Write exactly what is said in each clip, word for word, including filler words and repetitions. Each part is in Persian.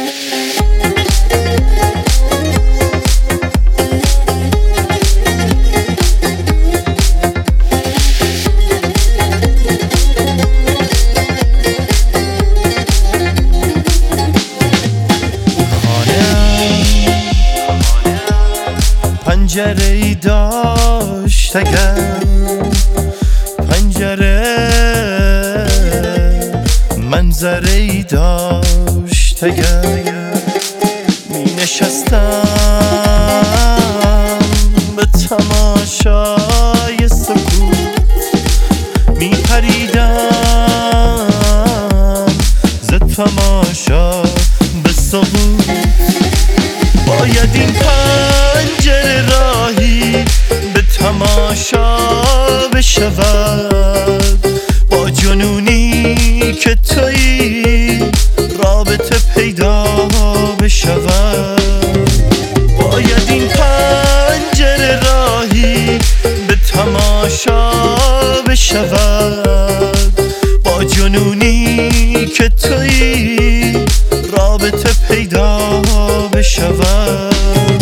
پنجره ای داشت اگر پنجره منظره ای داشت اگر می نشستم به تماشای سکوت می پریدم ز تماشا به سقوط باید این پنجره راهی به تماشا بشود با جنونی که تویی رابطه پیدا بشود باید این پنجره راهی به تماشا بشود با جنونی که تویی رابطه پیدا بشود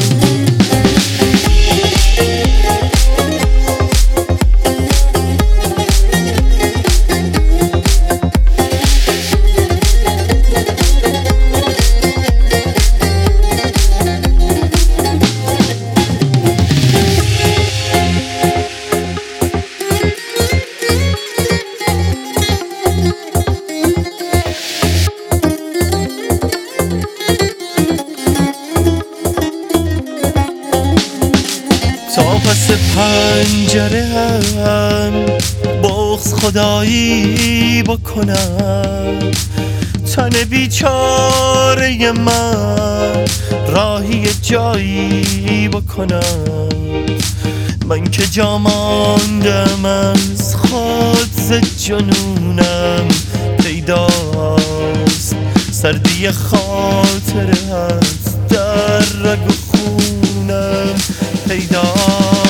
تا پس پنجره هم بغض خدایی بکنم تن بیچاره من راهی جایی بکنم من که جا ماندم از خود ز جنونم پیداست سردی خاطره هست در رگ و خونم پیداست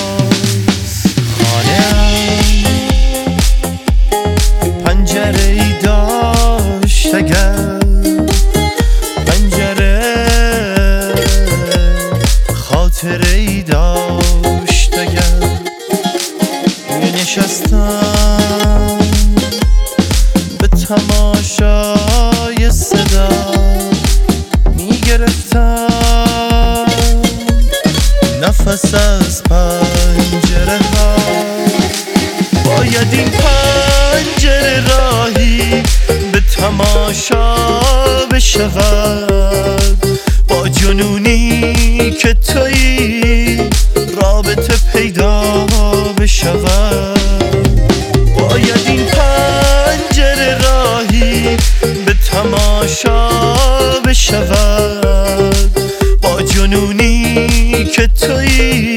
خانه‌ام پنجره ای داشت اگر پنجره خاطره ای داشت اگر می نشستم به تماشای صدا می گرفتم نفس از پنجره ها باید این پنجره راهی به تماشا بشود با جنونی که تویی رابطه پیدا بشود باید این پنجره راهی به تماشا بشود با جنونی که تویی